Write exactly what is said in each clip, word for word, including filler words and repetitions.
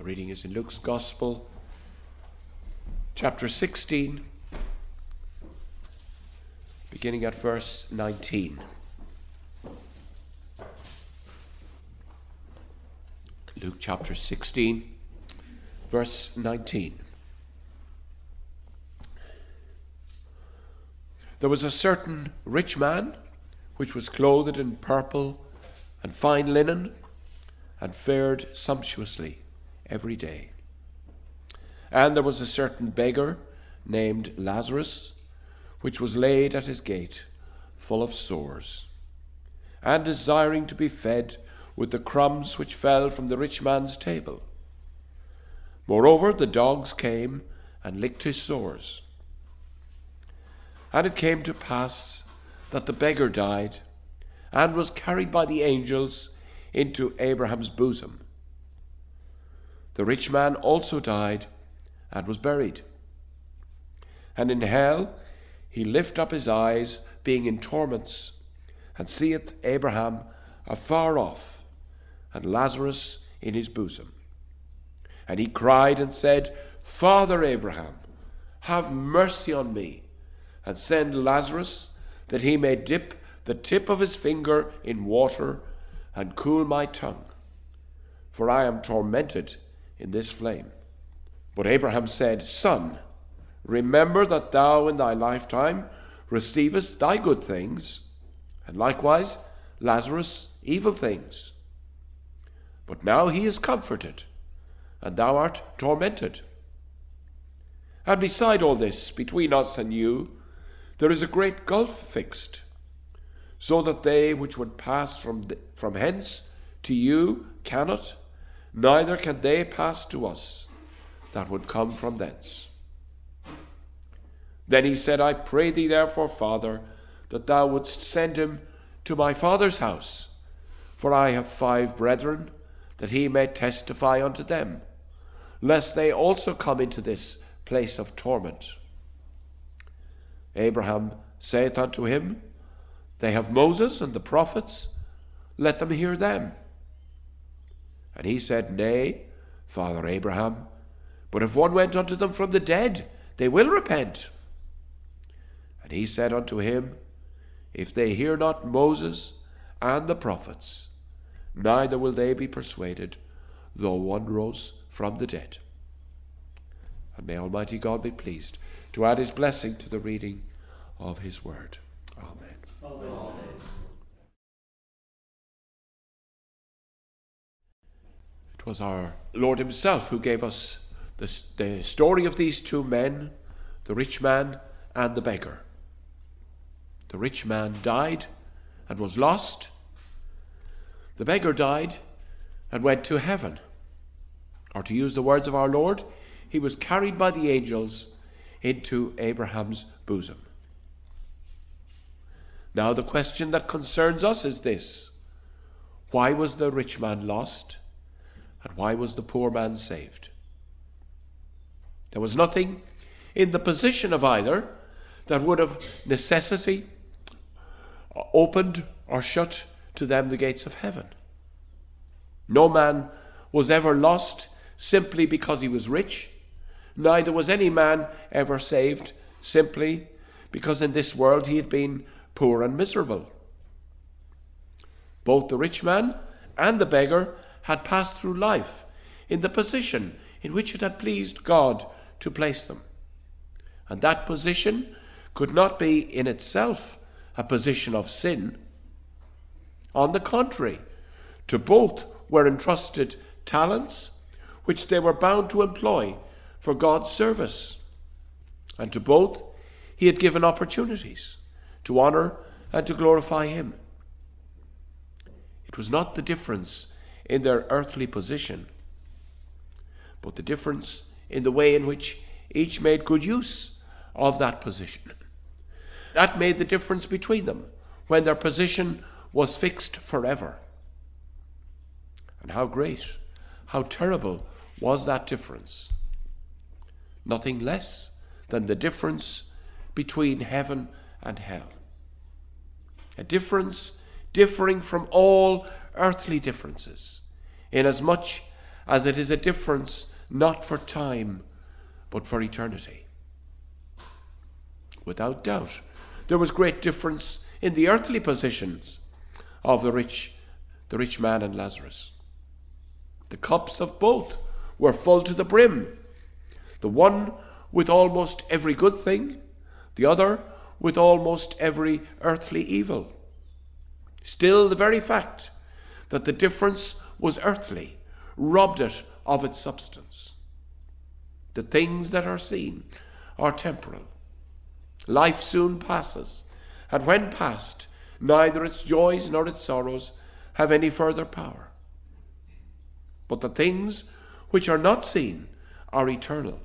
reading is in Luke's Gospel, chapter sixteen, beginning at verse nineteen. Luke chapter sixteen, verse nineteen. There was a certain rich man which was clothed in purple and fine linen, and fared sumptuously every day. And there was a certain beggar named Lazarus, which was laid at his gate, full of sores, and desiring to be fed with the crumbs which fell from the rich man's table. Moreover, the dogs came and licked his sores. And it came to pass that the beggar died, and was carried by the angels into Abraham's bosom. The rich man also died and was buried. And in hell he lift up his eyes, being in torments, and seeth Abraham afar off, and Lazarus in his bosom. And he cried and said, Father Abraham, have mercy on me, and send Lazarus, that he may dip the tip of his finger in water, and cool my tongue, for I am tormented in this flame. But Abraham said, Son, remember that thou in thy lifetime receivest thy good things, and likewise Lazarus evil things. But now he is comforted, and thou art tormented. And beside all this, between us and you, there is a great gulf fixed, so that they which would pass from, the, from hence to you cannot, neither can they pass to us that would come from thence. Then he said, I pray thee therefore, Father, that thou wouldst send him to my father's house, for I have five brethren, that he may testify unto them, lest they also come into this place of torment. Abraham saith unto him, They have Moses and the prophets, let them hear them. And he said, Nay, Father Abraham, but if one went unto them from the dead, they will repent. And he said unto him, If they hear not Moses and the prophets, neither will they be persuaded, though one rose from the dead. And may Almighty God be pleased to add his blessing to the reading of his word. Amen. Amen. It was our Lord himself who gave us the, the story of these two men, the rich man and the beggar. The rich man died and was lost. The beggar died and went to heaven. Or to use the words of our Lord, he was carried by the angels into Abraham's bosom. Now the question that concerns us is this: why was the rich man lost, and why was the poor man saved? There was nothing in the position of either that would of necessity opened or shut to them the gates of heaven. No man was ever lost simply because he was rich, neither was any man ever saved simply because in this world he had been poor and miserable. Both the rich man and the beggar had passed through life in the position in which it had pleased God to place them. And that position could not be in itself a position of sin. On the contrary, to both were entrusted talents which they were bound to employ for God's service. And to both he had given opportunities to honour and to glorify him. It was not the difference in their earthly position, but the difference in the way in which each made good use of that position. That made the difference between them when their position was fixed forever. And how great, how terrible was that difference? Nothing less than the difference between heaven and hell. A difference differing from all earthly differences, inasmuch as it is a difference not for time, but for eternity. Without doubt, there was great difference in the earthly positions of the rich, the rich man and Lazarus. The cups of both were full to the brim, the one with almost every good thing, the other with almost every earthly evil. Still, the very fact that the difference was earthly robbed it of its substance. The things that are seen are temporal. Life soon passes, and when past, neither its joys nor its sorrows have any further power. But the things which are not seen are eternal.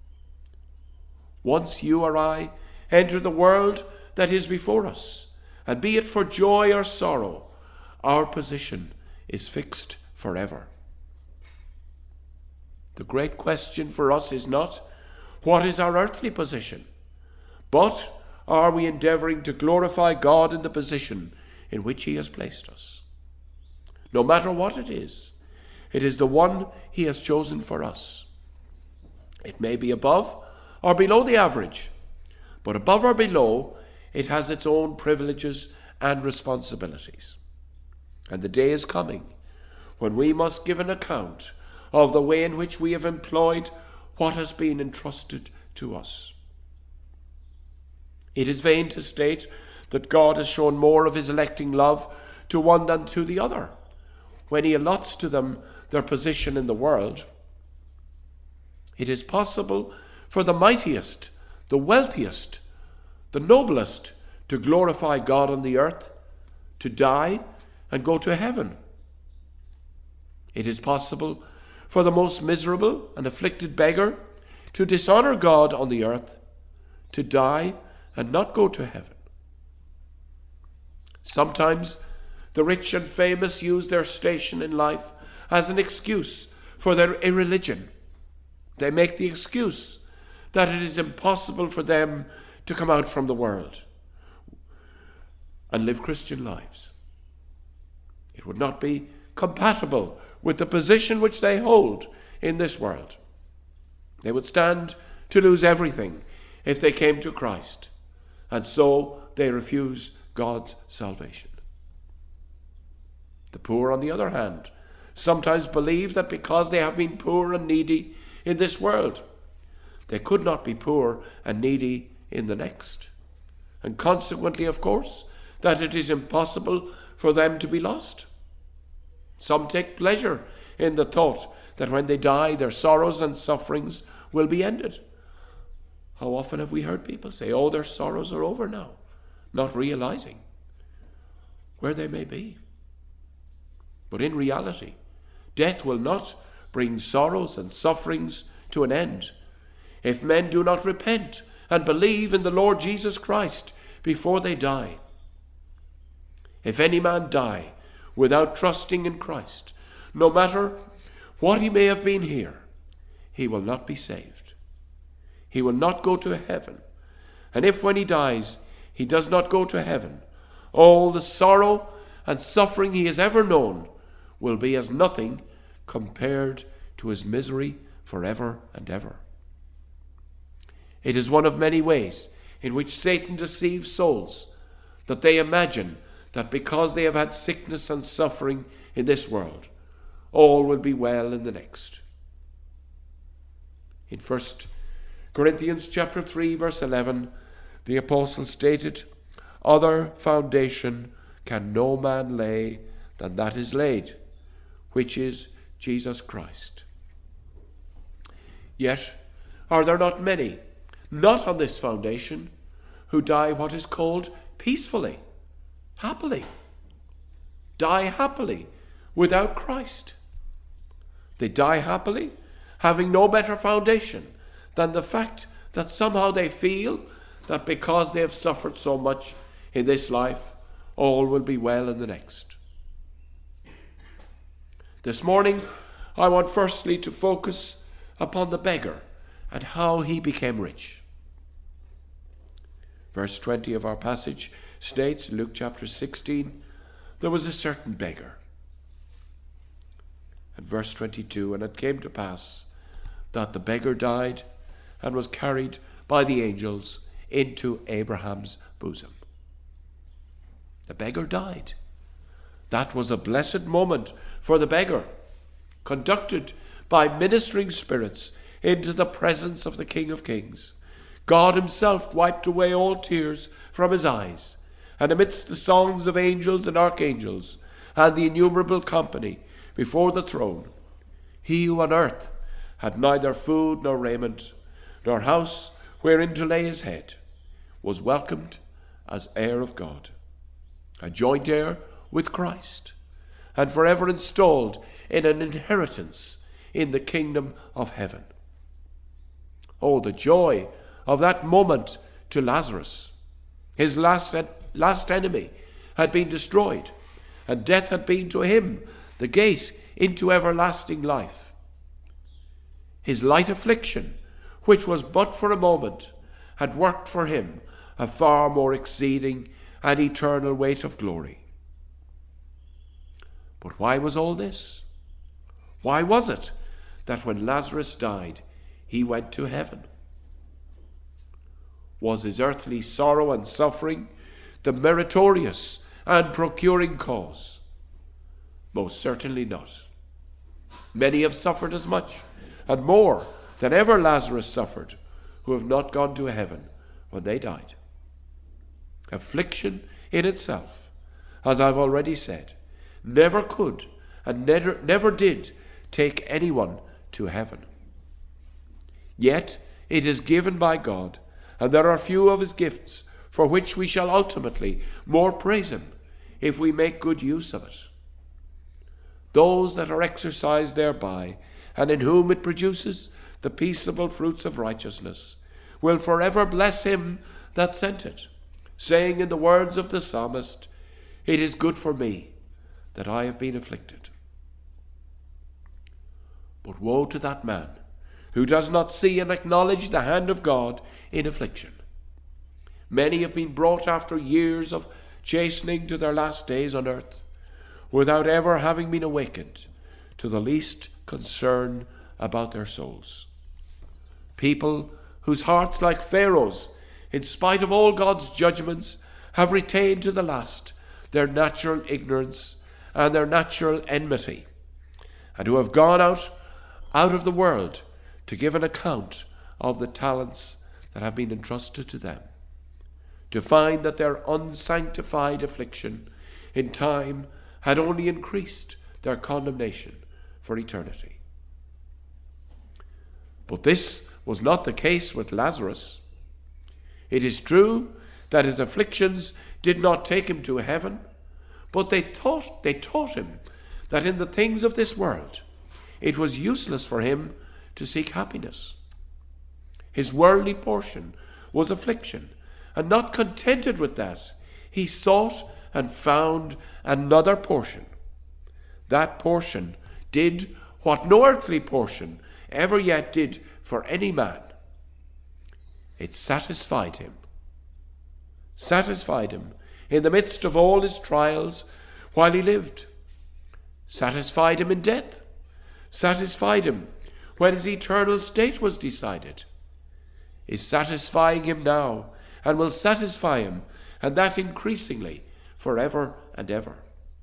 Once you or I enter the world that is before us, and be it for joy or sorrow, our position is fixed forever. The great question for us is not, what is our earthly position? But are we endeavouring to glorify God in the position in which he has placed us? No matter what it is, it is the one he has chosen for us. It may be above or below the average, but above or below, it has its own privileges and responsibilities. And the day is coming when we must give an account of the way in which we have employed what has been entrusted to us. It is vain to state that God has shown more of his electing love to one than to the other, when he allots to them their position in the world. It is possible for the mightiest, the wealthiest, the noblest to glorify God on the earth, to die and go to heaven. It is possible for the most miserable and afflicted beggar to dishonour God on the earth, to die and not go to heaven. Sometimes the rich and famous use their station in life as an excuse for their irreligion. They make the excuse that it is impossible for them to come out from the world and live Christian lives. It would not be compatible with the position which they hold in this world. They would stand to lose everything if they came to Christ, and so they refuse God's salvation. The poor, on the other hand, sometimes believe that because they have been poor and needy in this world, they could not be poor and needy in the next. And consequently, of course, that it is impossible for them to be lost. Some take pleasure in the thought that when they die, their sorrows and sufferings will be ended. How often have we heard people say, oh, their sorrows are over now, not realizing where they may be. But in reality, death will not bring sorrows and sufferings to an end if men do not repent and believe in the Lord Jesus Christ before they die. If any man die without trusting in Christ, no matter what he may have been here, he will not be saved. He will not go to heaven. And if when he dies, he does not go to heaven, all the sorrow and suffering he has ever known will be as nothing compared to his misery forever and ever. It is one of many ways in which Satan deceives souls, that they imagine that because they have had sickness and suffering in this world, all will be well in the next. In First Corinthians chapter three, verse eleven, the apostle stated, "Other foundation can no man lay than that is laid, which is Jesus Christ." Yet are there not many, not on this foundation, who die what is called peacefully, happily, die happily without Christ? They die happily, having no better foundation than the fact that somehow they feel that because they have suffered so much in this life, all will be well in the next. This morning, I want firstly to focus upon the beggar and how he became rich. Verse twenty of our passage states, Luke chapter sixteen, there was a certain beggar. And verse twenty-two, and it came to pass that the beggar died and was carried by the angels into Abraham's bosom. The beggar died. That was a blessed moment for the beggar, conducted by ministering spirits into the presence of the King of Kings. God himself wiped away all tears from his eyes, and amidst the songs of angels and archangels and the innumerable company before the throne, he who on earth had neither food nor raiment, nor house wherein to lay his head, was welcomed as heir of God, a joint heir with Christ, and forever installed in an inheritance in the kingdom of heaven. Oh, the joy of that moment to Lazarus. His last, last enemy had been destroyed, and death had been to him the gate into everlasting life. His light affliction, which was but for a moment, had worked for him a far more exceeding and eternal weight of glory. But why was all this? Why was it that when Lazarus died, he went to heaven? Was his earthly sorrow and suffering the meritorious and procuring cause? Most certainly not. Many have suffered as much and more than ever Lazarus suffered, who have not gone to heaven when they died. Affliction in itself, as I've already said, never could and never, never did take anyone to heaven. Yet it is given by God, and there are few of his gifts for which we shall ultimately more praise him if we make good use of it. Those that are exercised thereby, and in whom it produces the peaceable fruits of righteousness, will forever bless him that sent it, saying in the words of the psalmist, "It is good for me that I have been afflicted." But woe to that man who does not see and acknowledge the hand of God in affliction. Many have been brought after years of chastening to their last days on earth, without ever having been awakened to the least concern about their souls. People whose hearts, like Pharaoh's, in spite of all God's judgments, have retained to the last their natural ignorance and their natural enmity, and who have gone out, out of the world to give an account of the talents that have been entrusted to them, to find that their unsanctified affliction in time had only increased their condemnation for eternity. But this was not the case with Lazarus. It is true that his afflictions did not take him to heaven, but they taught, they taught him that in the things of this world it was useless for him to seek happiness. His worldly portion was affliction, and not contented with that, he sought and found another portion. That portion did what no earthly portion ever yet did for any man. It satisfied him. Satisfied him in the midst of all his trials while he lived. Satisfied him in death. Satisfied him when his eternal state was decided. Is satisfying him now, and will satisfy him, and that increasingly, forever and ever.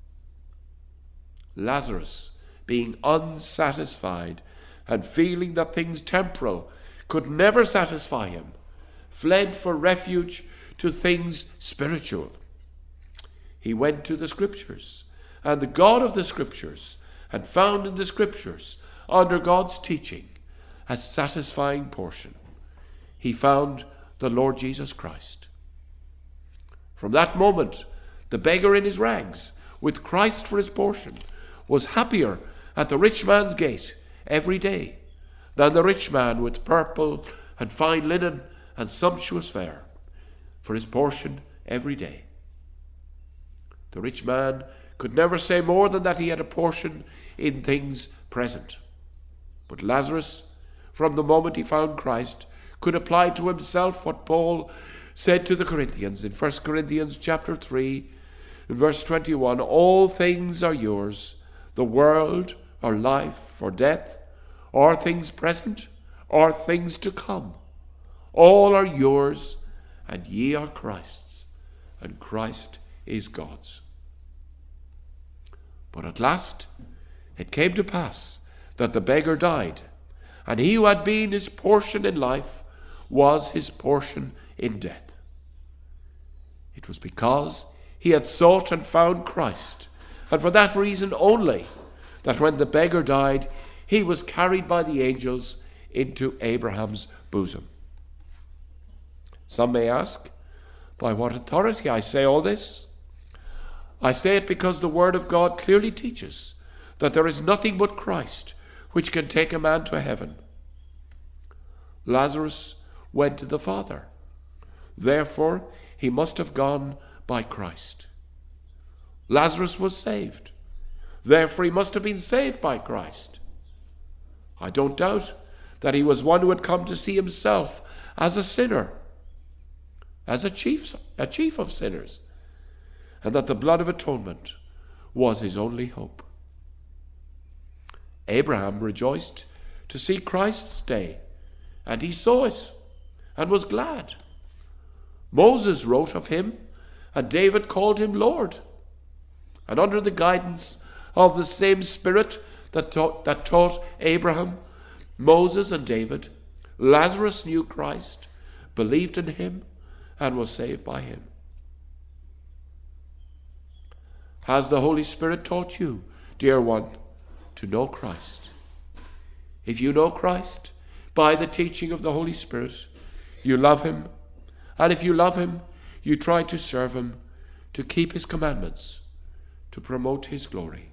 Lazarus, being unsatisfied and feeling that things temporal could never satisfy him, fled for refuge to things spiritual. He went to the Scriptures, and the God of the Scriptures, and found in the Scriptures, under God's teaching, a satisfying portion. He found the Lord Jesus Christ. From that moment, the beggar in his rags, with Christ for his portion, was happier at the rich man's gate every day than the rich man with purple and fine linen and sumptuous fare for his portion every day. The rich man could never say more than that he had a portion in things present. But Lazarus, from the moment he found Christ, could apply to himself what Paul said to the Corinthians in First Corinthians chapter three, in verse twenty-one, "All things are yours, the world or life, or death, or things present, or things to come. All are yours, and ye are Christ's, and Christ is God's. But at last it came to pass that the beggar died, and he who had been his portion in life was his portion in death. It was because he had sought and found Christ, and for that reason only, that when the beggar died, he was carried by the angels into Abraham's bosom. Some may ask, by what authority I say all this? I say it because the Word of God clearly teaches that there is nothing but Christ which can take a man to heaven. Lazarus went to the Father. Therefore, he must have gone by Christ. Lazarus was saved. Therefore, he must have been saved by Christ. I don't doubt that he was one who had come to see himself as a sinner, as a chief, a chief of sinners, and that the blood of atonement was his only hope. Abraham rejoiced to see Christ's day, and he saw it and was glad. Moses wrote of him, and David called him Lord. And under the guidance of the same Spirit that taught, that taught Abraham, Moses, and David, Lazarus knew Christ, believed in him, and was saved by him. Has the Holy Spirit taught you, dear one, to know Christ? If you know Christ by the teaching of the Holy Spirit, you love him, and if you love him, you try to serve him, to keep his commandments, to promote his glory.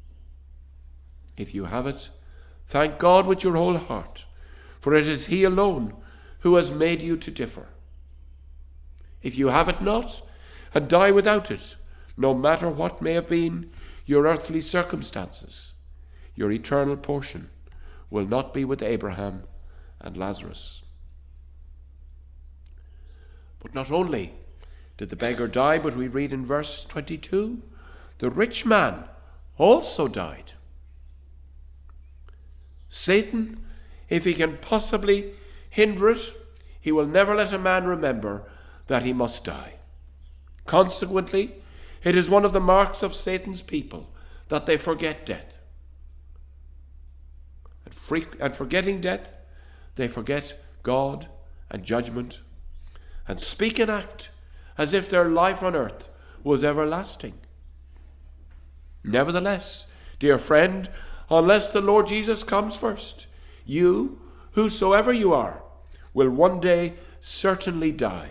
If you have it, thank God with your whole heart, for it is he alone who has made you to differ. If you have it not, and die without it, no matter what may have been your earthly circumstances, your eternal portion will not be with Abraham and Lazarus. But not only did the beggar die, but we read in verse twenty-two, the rich man also died. Satan, if he can possibly hinder it, he will never let a man remember that he must die. Consequently, it is one of the marks of Satan's people that they forget death. And, free, and forgetting death, they forget God and judgment, and speak and act as if their life on earth was everlasting. Nevertheless, dear friend, unless the Lord Jesus comes first, you, whosoever you are, will one day certainly die.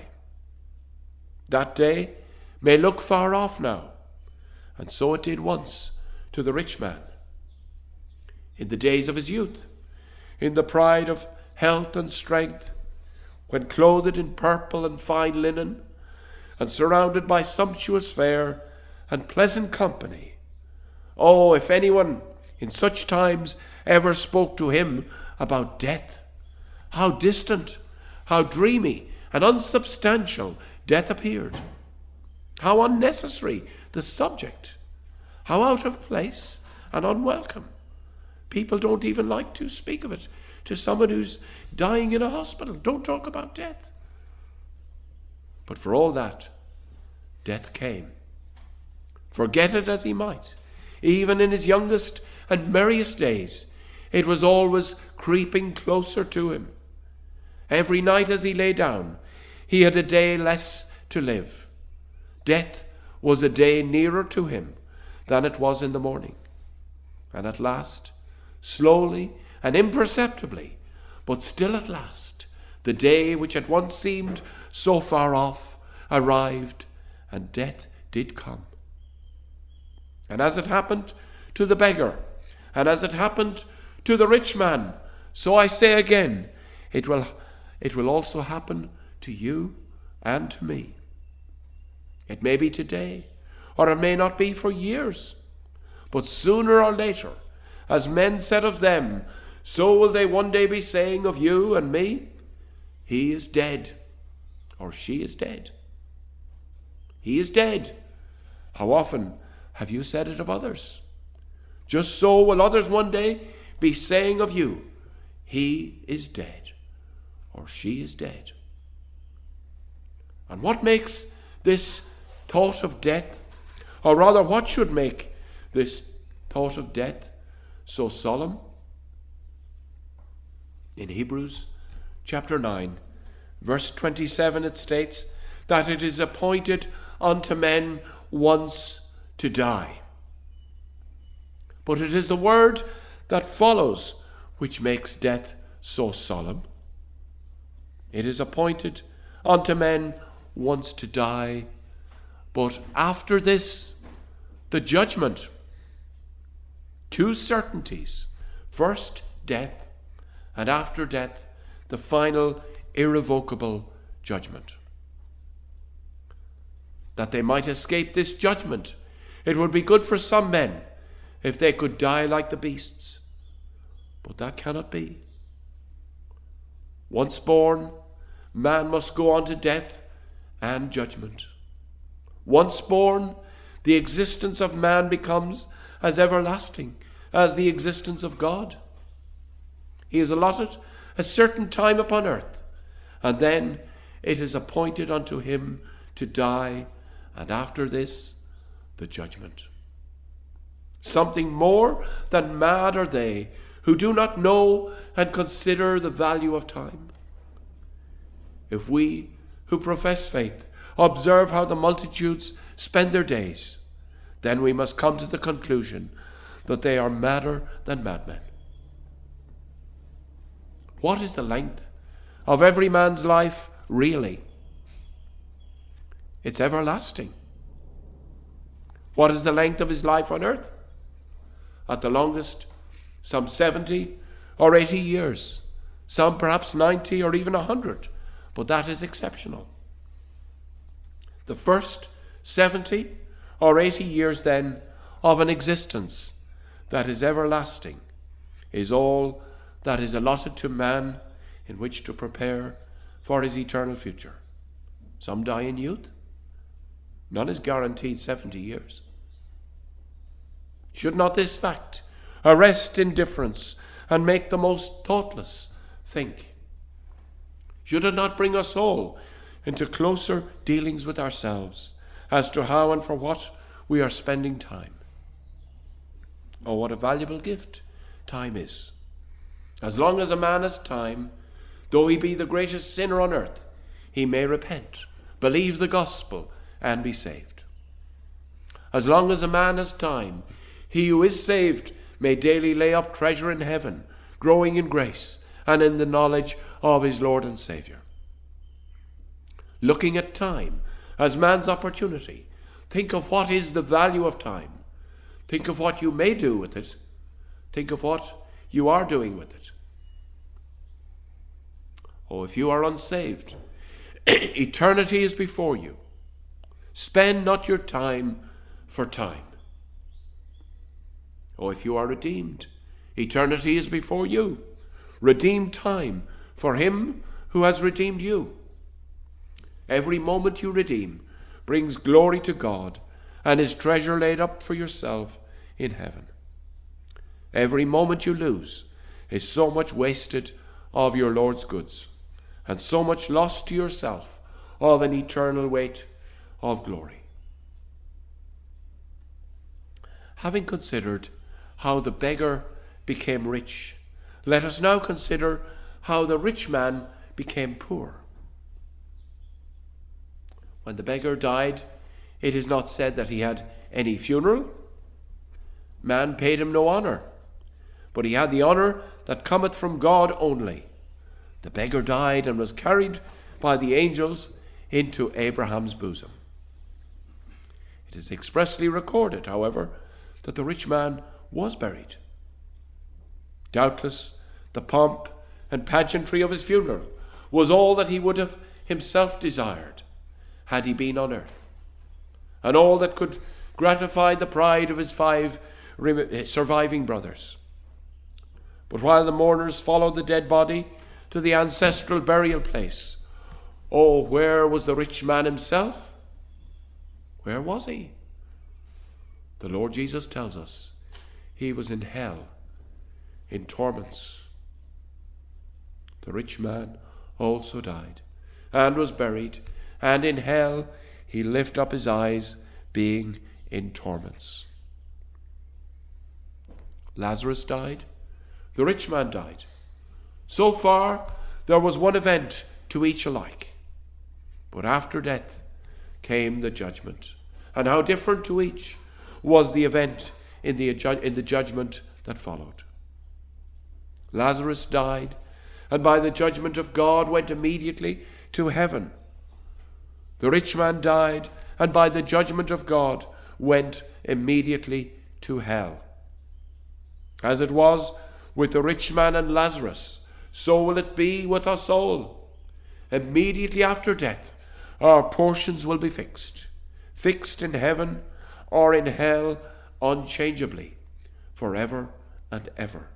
That day may look far off now, and so it did once to the rich man. In the days of his youth, in the pride of health and strength, when clothed in purple and fine linen, and surrounded by sumptuous fare and pleasant company. Oh, if anyone in such times ever spoke to him about death, how distant, how dreamy and unsubstantial death appeared. How unnecessary the subject, how out of place and unwelcome. People don't even like to speak of it to someone who's dying in a hospital. Don't talk about death. But for all that, death came. Forget it as he might, even in his youngest and merriest days, it was always creeping closer to him. Every night as he lay down, he had a day less to live. Death was a day nearer to him than it was in the morning. And at last, slowly and imperceptibly, but still at last, the day which at once seemed so far off arrived, and death did come. And as it happened to the beggar, and as it happened to the rich man, so I say again, it will, it will also happen to you and to me. It may be today, or it may not be for years, but sooner or later, as men said of them, so will they one day be saying of you and me, he is dead, or she is dead. He is dead. How often have you said it of others? just so will others one day be saying of you, he is dead, or she is dead. And what makes this thought of death, or rather what should make this thought of death so solemn? In Hebrews chapter nine, verse twenty-seven, it states that it is appointed unto men once to die. But it is the word that follows which makes death so solemn. It is appointed unto men once to die, but after this, the judgment. Two certainties. First, death, and after death, the final irrevocable judgment. That they might escape this judgment, it would be good for some men if they could die like the beasts. But that cannot be. Once born, man must go on to death and judgment. Once born, the existence of man becomes as everlasting as the existence of God. He is allotted a certain time upon earth, and then it is appointed unto him to die, and after this, the judgment. Something more than mad are they who do not know and consider the value of time. If we who profess faith observe how the multitudes spend their days, then we must come to the conclusion that they are madder than madmen. What is the length of every man's life really? It's everlasting. What is the length of his life on earth? At the longest, some seventy or eighty years, some perhaps ninety or even a hundred, but that is exceptional. The first seventy or eighty years then of an existence that is everlasting is all that is allotted to man in which to prepare for his eternal future. Some die in youth. None is guaranteed seventy years. Should not this fact arrest indifference and make the most thoughtless think? Should it not bring us all into closer dealings with ourselves as to how and for what we are spending time? Oh, what a valuable gift time is. As long as a man has time, though he be the greatest sinner on earth, he may repent, believe the gospel, and be saved. As long as a man has time, he who is saved may daily lay up treasure in heaven, growing in grace and in the knowledge of his Lord and Saviour. Looking at time as man's opportunity, think of what is the value of time. Think of what you may do with it. Think of what you are doing with it. Oh, if you are unsaved, eternity is before you. Spend not your time for time. Oh, if you are redeemed, eternity is before you. Redeem time for him who has redeemed you. Every moment you redeem brings glory to God and his treasure laid up for yourself in heaven. Every moment you lose is so much wasted of your Lord's goods, and so much lost to yourself of an eternal weight of glory. Having considered how the beggar became rich, let us now consider how the rich man became poor. When the beggar died, it is not said that he had any funeral. Man paid him no honour, but he had the honour that cometh from God only. The beggar died and was carried by the angels into Abraham's bosom. It is expressly recorded, however, that the rich man was buried. Doubtless, the pomp and pageantry of his funeral was all that he would have himself desired had he been on earth, and all that could gratify the pride of his five surviving brothers. But while the mourners followed the dead body to the ancestral burial place, oh, where was the rich man himself? Where was he? The Lord Jesus tells us he was in hell, in torments. The rich man also died, and was buried, and in hell he lifted up his eyes, being in torments. Lazarus died, the rich man died. So far, there was one event to each alike. But after death came the judgment. And how different to each was the event in the, in the judgment that followed. Lazarus died, and by the judgment of God went immediately to heaven. The rich man died, and by the judgment of God went immediately to hell. As it was with the rich man and Lazarus, so will it be with us all. Immediately after death, our portions will be fixed, fixed in heaven or in hell unchangeably, forever and ever.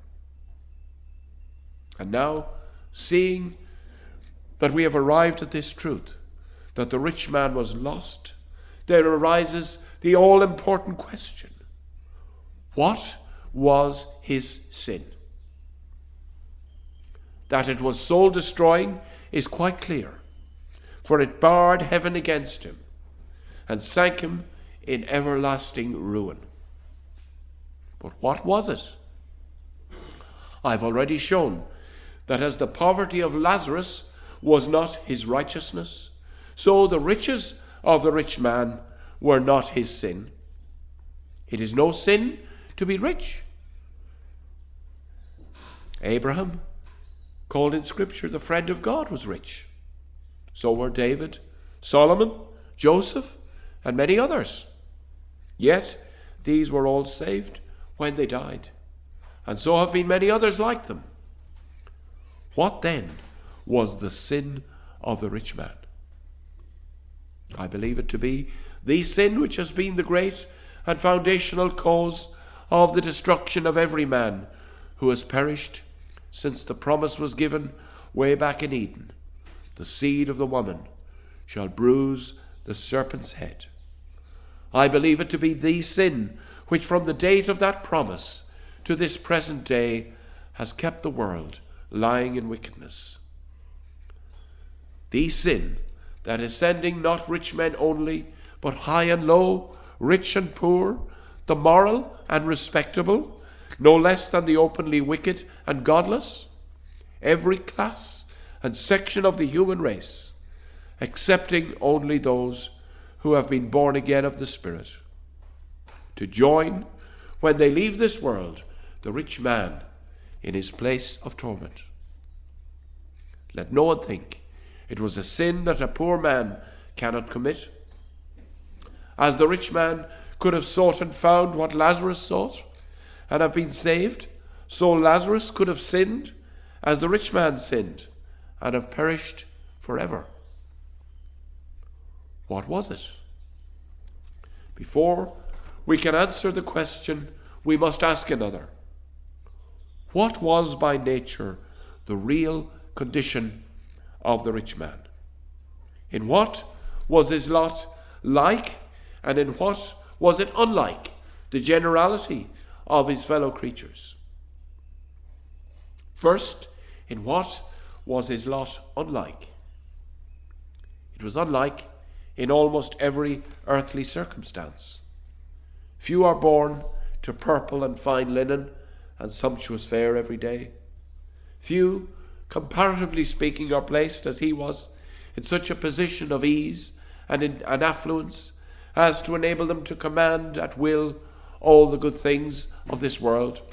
And now, seeing that we have arrived at this truth, that the rich man was lost, there arises the all-important question: what was his sin? That it was soul-destroying is quite clear, for it barred heaven against him and sank him in everlasting ruin. But what was it? I've already shown that as the poverty of Lazarus was not his righteousness, so the riches of the rich man were not his sin. It is no sin to be rich. Abraham, called in Scripture the friend of God, was rich. So were David, Solomon, Joseph, and many others. Yet these were all saved when they died, and so have been many others like them. What then was the sin of the rich man? I believe it to be the sin which has been the great and foundational cause of the destruction of every man who has perished since the promise was given way back in Eden. The seed of the woman shall bruise the serpent's head. I believe it to be the sin which from the date of that promise to this present day has kept the world lying in wickedness. The sin that is sending not rich men only, but high and low, rich and poor, the moral and respectable, no less than the openly wicked and godless, every class and section of the human race, excepting only those who have been born again of the Spirit, to join, when they leave this world, the rich man in his place of torment. Let no one think it was a sin that a poor man cannot commit. As the rich man could have sought and found what Lazarus sought, and have been saved, so Lazarus could have sinned as the rich man sinned, and have perished forever. What was it? Before we can answer the question, we must ask another. What was by nature the real condition of the rich man? In what was his lot like, and in what was it unlike the generality of his fellow creatures? First, in what was his lot unlike? It was unlike in almost every earthly circumstance. Few are born to purple and fine linen and sumptuous fare every day. Few, comparatively speaking, are placed, as he was, in such a position of ease and, in, and affluence as to enable them to command at will all the good things of this world.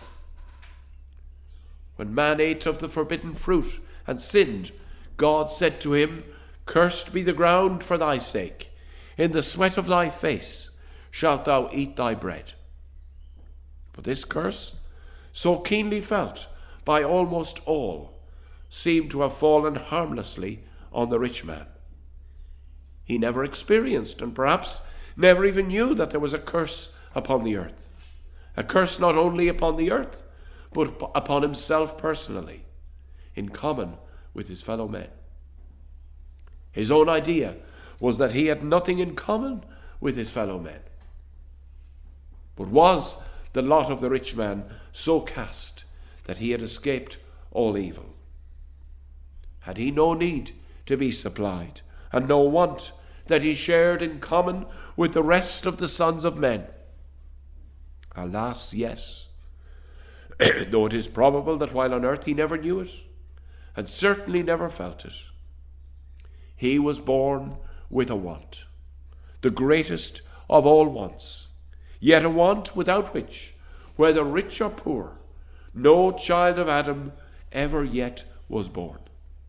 When man ate of the forbidden fruit and sinned, God said to him, "Cursed be the ground for thy sake. In the sweat of thy face shalt thou eat thy bread." But this curse, so keenly felt by almost all, seemed to have fallen harmlessly on the rich man. He never experienced, and perhaps never even knew, that there was a curse upon the earth. A curse not only upon the earth, but upon himself personally, in common with his fellow men. His own idea was that he had nothing in common with his fellow men. But was the lot of the rich man so cast that he had escaped all evil? Had he no need to be supplied, and no want that he shared in common with the rest of the sons of men? Alas, yes. Though it is probable that while on earth he never knew it, and certainly never felt it. He was born with a want, the greatest of all wants, yet a want without which, whether rich or poor, no child of Adam ever yet was born.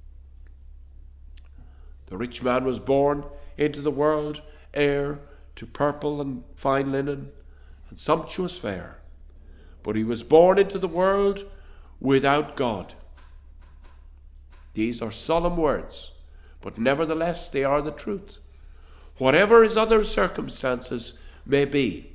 The rich man was born into the world heir to purple and fine linen and sumptuous fare, but he was born into the world without God. These are solemn words, but nevertheless they are the truth. Whatever his other circumstances may be,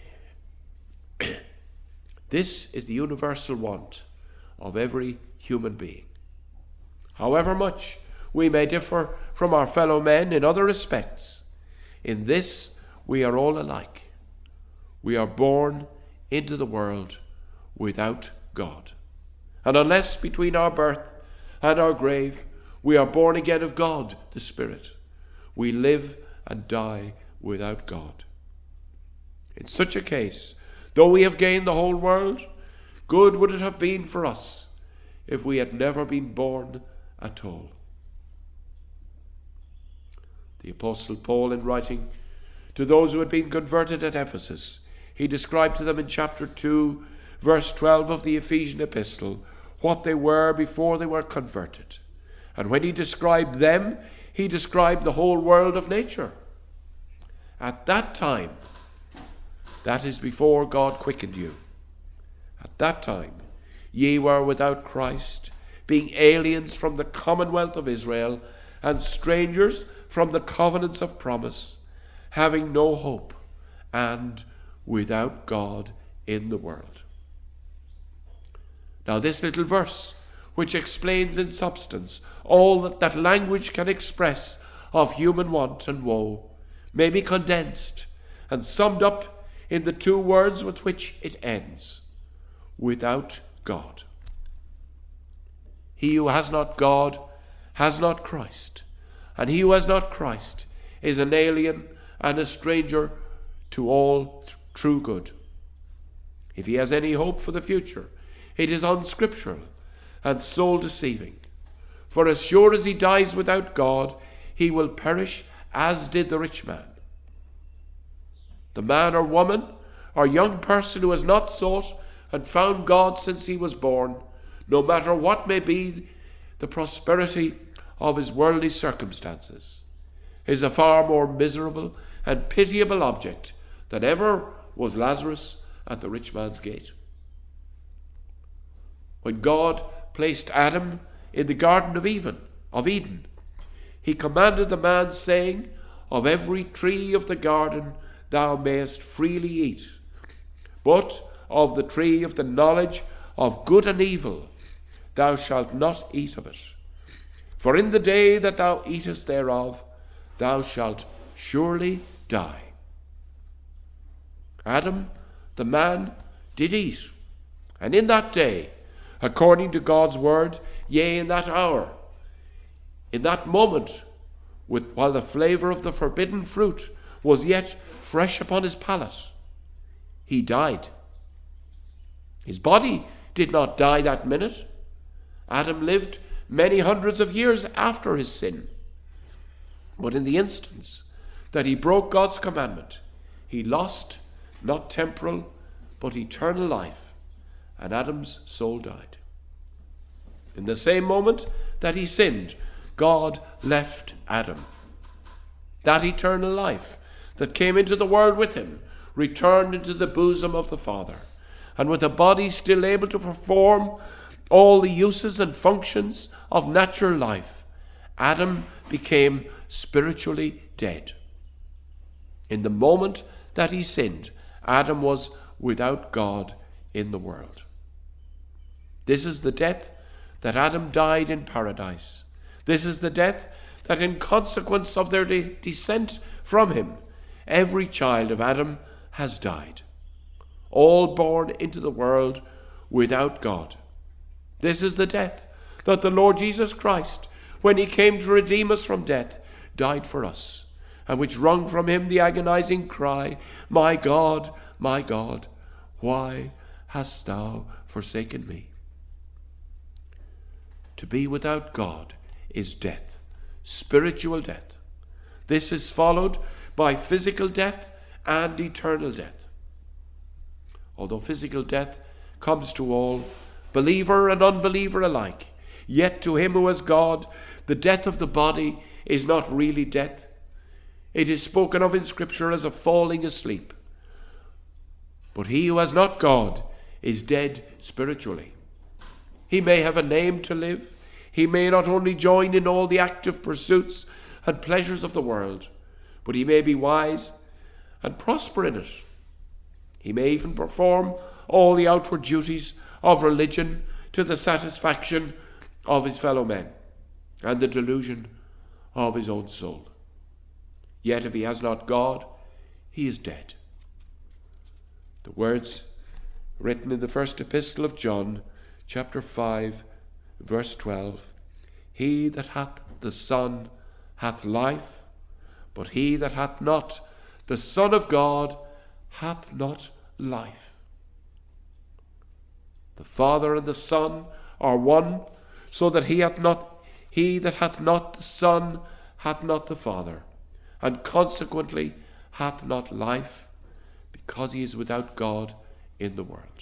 this is the universal want of every human being. However much we may differ from our fellow men in other respects, in this we are all alike. We are born into the world without God. And unless between our birth and our grave we are born again of God, the Spirit, we live and die without God. In such a case, though we have gained the whole world, good would it have been for us if we had never been born at all. The Apostle Paul, in writing to those who had been converted at Ephesus, he described to them in chapter two, verse twelve of the Ephesian epistle, what they were before they were converted. And when he described them, he described the whole world of nature. At that time, that is before God quickened you, at that time ye were without Christ, being aliens from the commonwealth of Israel, and strangers from the covenants of promise, having no hope, and without God in the world. Now this little verse, which explains in substance all that that language can express of human want and woe, may be condensed and summed up in the two words with which it ends: without God. He who has not God has not Christ, and he who has not Christ is an alien and a stranger to all th- true good. If he has any hope for the future, it is unscriptural and soul-deceiving. For as sure as he dies without God, he will perish as did the rich man. The man or woman or young person who has not sought and found God since he was born, no matter what may be the prosperity of his worldly circumstances, is a far more miserable and pitiable object than ever was Lazarus at the rich man's gate. When God placed Adam in the Garden of Eden, of Eden, he commanded the man, saying, of every tree of the garden thou mayest freely eat, but of the tree of the knowledge of good and evil thou shalt not eat of it. For in the day that thou eatest thereof, thou shalt surely die. Adam, the man, did eat, and in that day, according to God's word, yea, in that hour, in that moment, with, while the flavour of the forbidden fruit was yet fresh upon his palate, he died. His body did not die that minute. Adam lived many hundreds of years after his sin. But in the instance that he broke God's commandment, he lost not temporal but eternal life, and Adam's soul died. In the same moment that he sinned, God left Adam. That eternal life that came into the world with him returned into the bosom of the Father, and with a body still able to perform all the uses and functions of natural life, Adam became spiritually dead. In the moment that he sinned, Adam was without God in the world. This is the death that Adam died in paradise. This is the death that, in consequence of their de- descent from him, every child of Adam has died. all born into the world without God. This is the death that the Lord Jesus Christ, when he came to redeem us from death, died for us, and which wrung from him the agonizing cry, "My God, my God, why hast thou forsaken me?" To be without God is death, spiritual death. This is followed by physical death and eternal death. Although physical death comes to all, believer and unbeliever alike, yet to him who has God, the death of the body is not really death. It is spoken of in Scripture as a falling asleep. But he who has not God is dead spiritually. He may have a name to live. He may not only join in all the active pursuits and pleasures of the world, but he may be wise and prosper in it. He may even perform all the outward duties of religion to the satisfaction of his fellow men and the delusion of his own soul. Yet if he has not God, he is dead. The words written in the first epistle of John, chapter five, verse twelve, "He that hath the Son hath life, but he that hath not the Son of God hath not life." The Father and the Son are one, so that he hath not he that hath not the Son hath not the Father, and consequently hath not life, because he is without God in the world.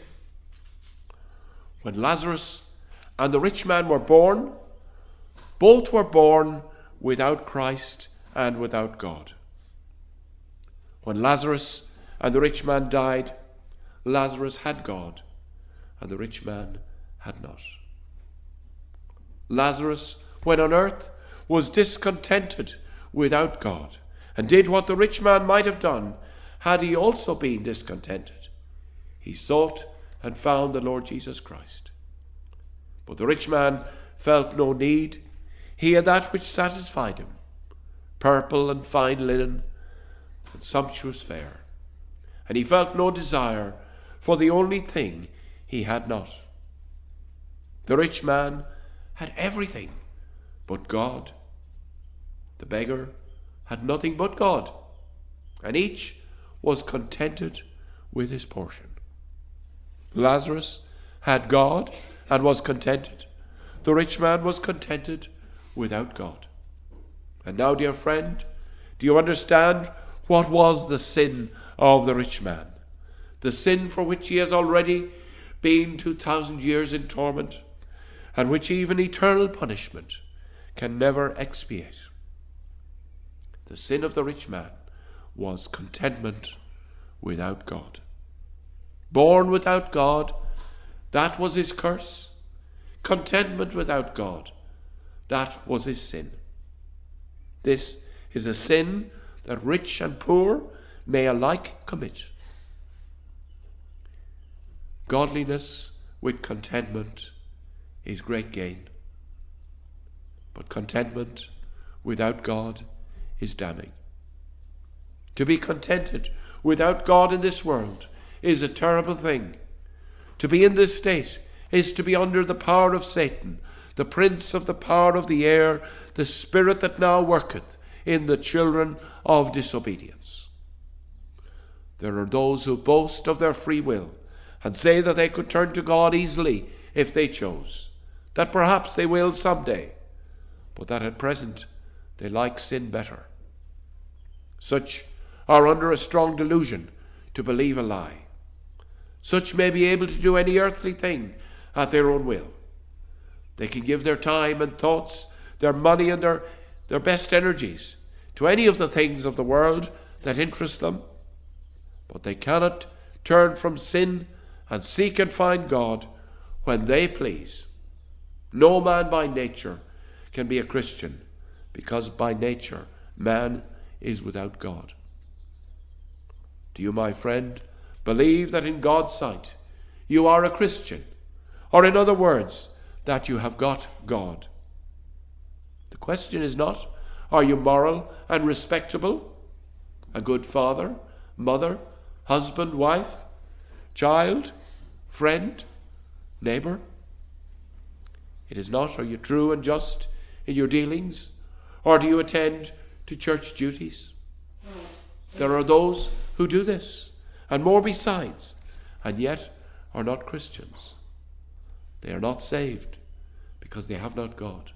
When Lazarus and the rich man were born, both were born without Christ and without God. When Lazarus and the rich man died, Lazarus had God, and the rich man had not. Lazarus, when on earth, was discontented without God, and did what the rich man might have done had he also been discontented. He sought and found the Lord Jesus Christ. But the rich man felt no need. He had that which satisfied him, purple and fine linen and sumptuous fare. And he felt no desire for the only thing he had not. The rich man had everything but God. The beggar had nothing but God, and each was contented with his portion. Lazarus had God and was contented. The rich man was contented without God. And now, dear friend, do you understand what was the sin of the rich man? The sin for which he has already been two thousand years in torment, and which even eternal punishment can never expiate. The sin of the rich man was contentment without God. Born without God, that was his curse. Contentment without God, that was his sin. This is a sin that rich and poor may alike commit. Godliness with contentment is great gain, but contentment without God is damning. To be contented without God in this world is a terrible thing. To be in this state is to be under the power of Satan, the prince of the power of the air, the spirit that now worketh in the children of disobedience. There are those who boast of their free will and say that they could turn to God easily if they chose, that perhaps they will someday, but that at present they like sin better. Such are under a strong delusion to believe a lie. Such may be able to do any earthly thing at their own will. They can give their time and thoughts, their money and their, their best energies to any of the things of the world that interest them, but they cannot turn from sin and seek and find God when they please. No man by nature can be a Christian, because by nature man is without God. Do you, my friend, believe that in God's sight you are a Christian, or in other words, that you have got God? The question is not, are you moral and respectable, a good father, mother, husband, wife? child, friend, neighbour? It is not, are you true and just in your dealings? Or do you attend to church duties? There are those who do this, and more besides, and yet are not Christians. They are not saved because they have not God.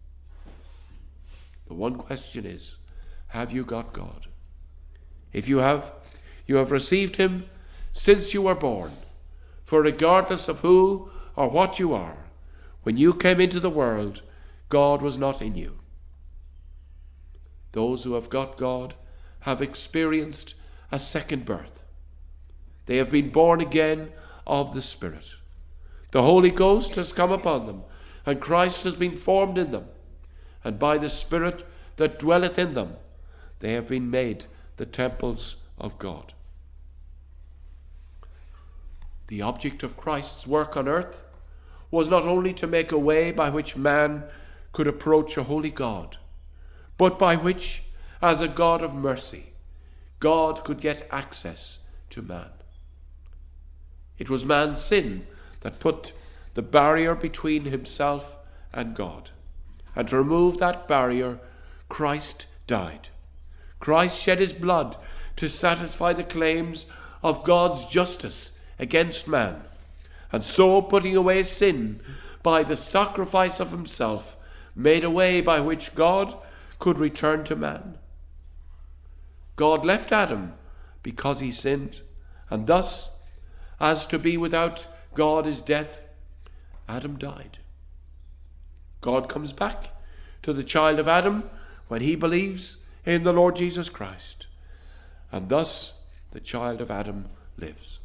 The one question is, have you got God? If you have, you have received him since you were born. For regardless of who or what you are, when you came into the world, God was not in you. Those who have got God have experienced a second birth. They have been born again of the Spirit. The Holy Ghost has come upon them, and Christ has been formed in them. And by the Spirit that dwelleth in them, they have been made the temples of God. The object of Christ's work on earth was not only to make a way by which man could approach a holy God, but by which, as a God of mercy, God could get access to man. It was man's sin that put the barrier between himself and God. And to remove that barrier, Christ died. Christ shed his blood to satisfy the claims of God's justice against man, and so putting away sin by the sacrifice of himself, made a way by which God could return to man. God left Adam because he sinned, and thus, as to be without God is death, Adam died. God comes back to the child of Adam when he believes in the Lord Jesus Christ, and thus the child of Adam lives.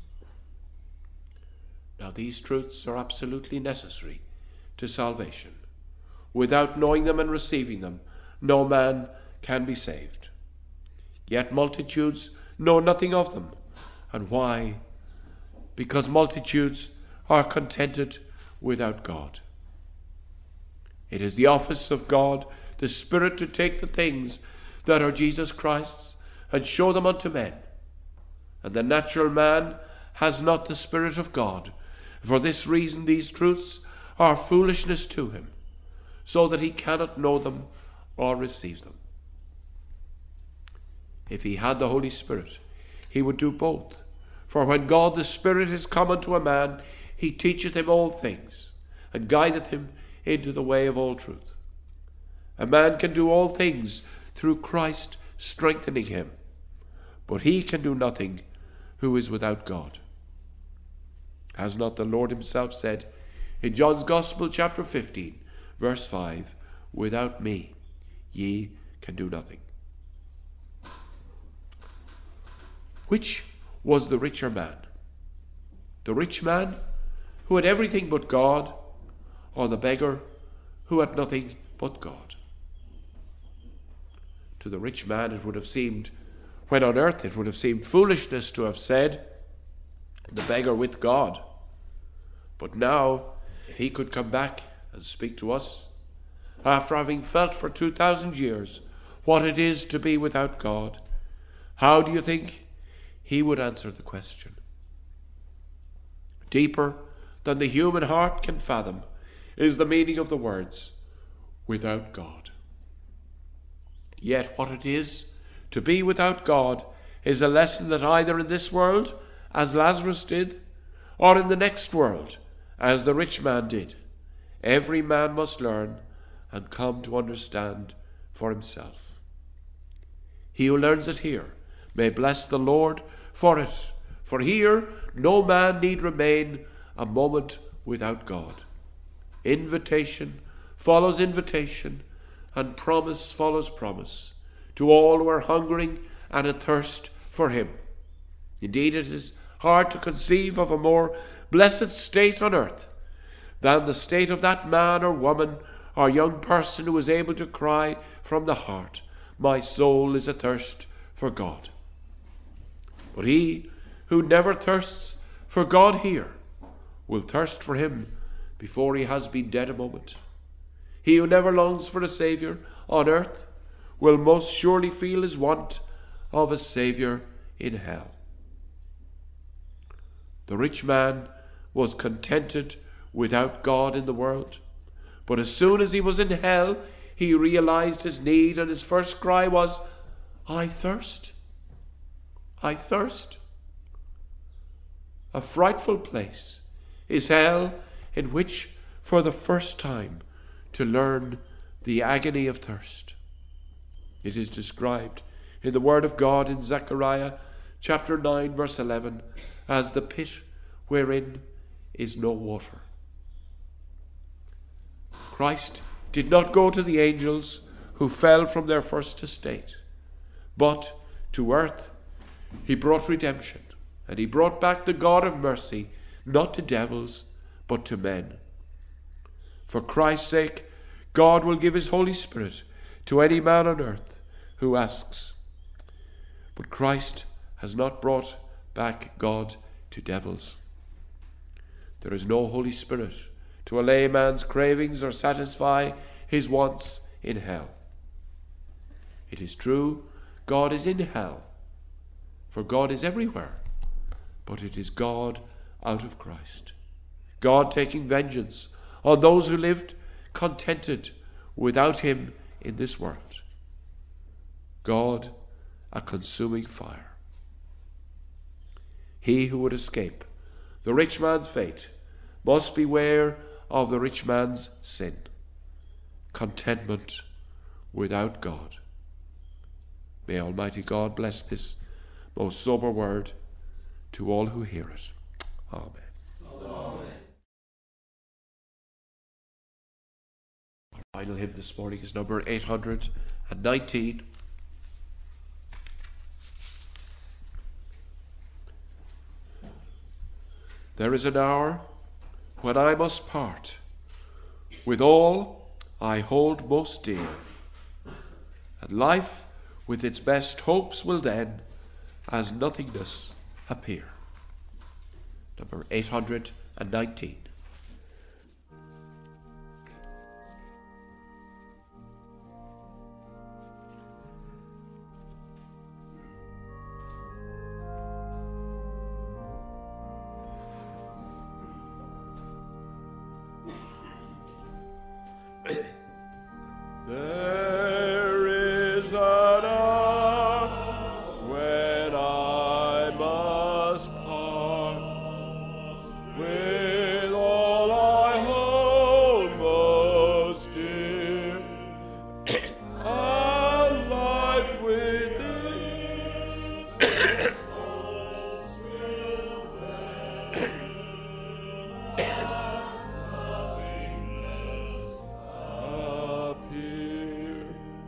Now these truths are absolutely necessary to salvation. Without knowing them and receiving them, no man can be saved. Yet multitudes know nothing of them. And why? Because multitudes are contented without God. It is the office of God, the Spirit, to take the things that are Jesus Christ's and show them unto men. And the natural man has not the Spirit of God. For this reason these truths are foolishness to him, so that he cannot know them or receive them. If he had the Holy Spirit, he would do both. For when God the Spirit is come unto a man, he teacheth him all things, and guideth him into the way of all truth. A man can do all things through Christ strengthening him, but he can do nothing who is without God. Has not the Lord himself said in John's Gospel, chapter fifteen, verse five, "Without me ye can do nothing"? Which was the richer man? The rich man who had everything but God, or the beggar who had nothing but God? To the rich man it would have seemed, when on earth, it would have seemed foolishness to have said, the beggar with God. But now, if he could come back and speak to us, after having felt for two thousand years what it is to be without God, how do you think he would answer the question? Deeper than the human heart can fathom is the meaning of the words, without God. Yet what it is to be without God is a lesson that either in this world, as Lazarus did, or in the next world, as the rich man did, every man must learn and come to understand for himself. He who learns it here may bless the Lord for it, for here no man need remain a moment without God. Invitation follows invitation, and promise follows promise to all who are hungering and athirst for him. Indeed, it is hard to conceive of a more blessed state on earth than the state of that man or woman or young person who is able to cry from the heart, "My soul is athirst for God." But he who never thirsts for God here will thirst for him before he has been dead a moment. He who never longs for a Saviour on earth will most surely feel his want of a Saviour in hell. The rich man was contented without God in the world. But as soon as he was in hell, he realized his need, and his first cry was, I thirst. I thirst. A frightful place is hell, in which, for the first time, to learn the agony of thirst. It is described in the Word of God in Zechariah chapter nine, verse eleven, as the pit wherein is no water. Christ did not go to the angels who fell from their first estate, but to earth he brought redemption, and he brought back the God of mercy, not to devils, but to men. For Christ's sake, God will give his Holy Spirit to any man on earth who asks. But Christ has not brought back God to devils. There is no Holy Spirit to allay man's cravings or satisfy his wants in hell. It is true, God is in hell, for God is everywhere, but it is God out of Christ. God taking vengeance on those who lived contented without him in this world. God, a consuming fire. He who would escape the rich man's fate must beware of the rich man's sin. Contentment without God. May Almighty God bless this most sober word to all who hear it. Amen. Amen. Our final hymn this morning is number eight hundred nineteen. There is an hour when I must part with all I hold most dear, and life with its best hopes will then as nothingness appear. Number eight hundred nineteen. There is an hour when I must part with all I hold most dear, and life within appear.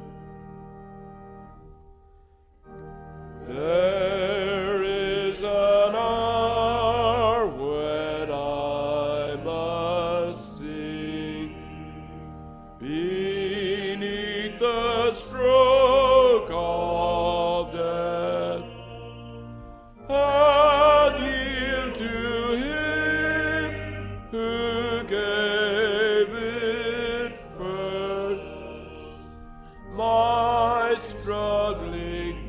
There is an hour when I must sing beneath the stroke of death, and yield to him who gave it first, my struggling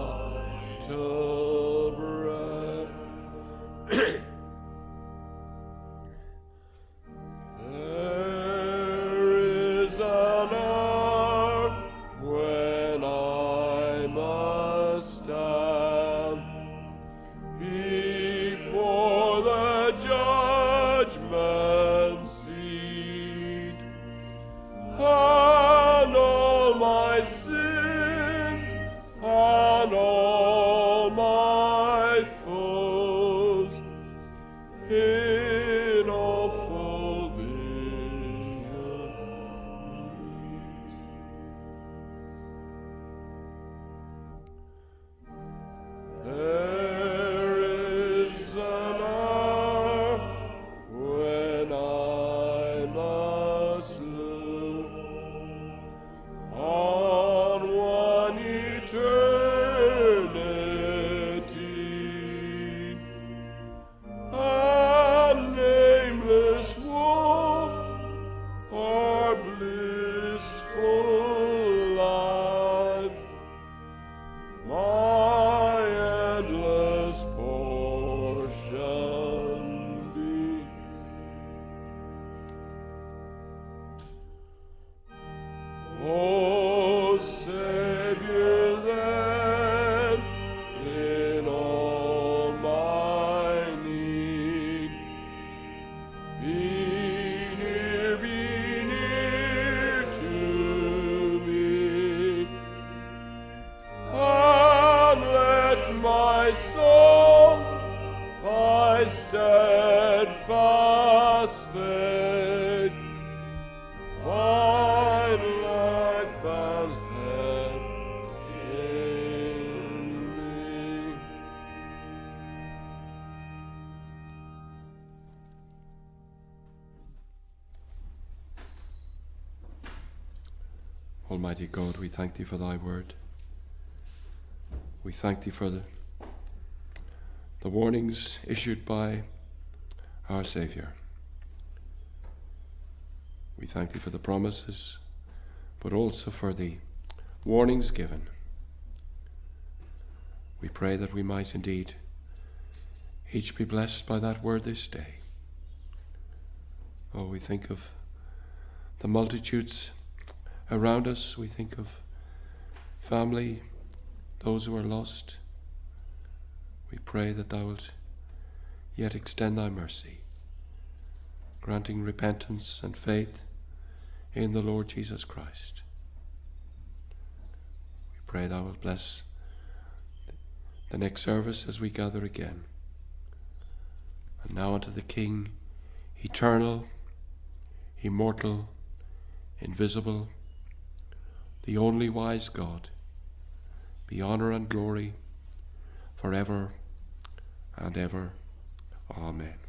vital breath. There is an hour when I must stand before the judgment seat, and all my sins and all my foes in awful vision. There is an hour when I must look on O Savior, then, in all my need, be near, be near to me, and let my soul by steadfast faith find life and help in thee. Almighty God, we thank thee for thy word. We thank thee for the, the warnings issued by our Saviour. We thank thee for the promises, but also for the warnings given. We pray that we might indeed each be blessed by that word this day. Oh, we think of the multitudes around us. We think of family, those who are lost. We pray that thou wilt yet extend thy mercy, granting repentance and faith in the Lord Jesus Christ. We pray thou wilt bless the next service as we gather again. And now unto the King, eternal, immortal, invisible, the only wise God, be honor and glory forever and ever. Amen.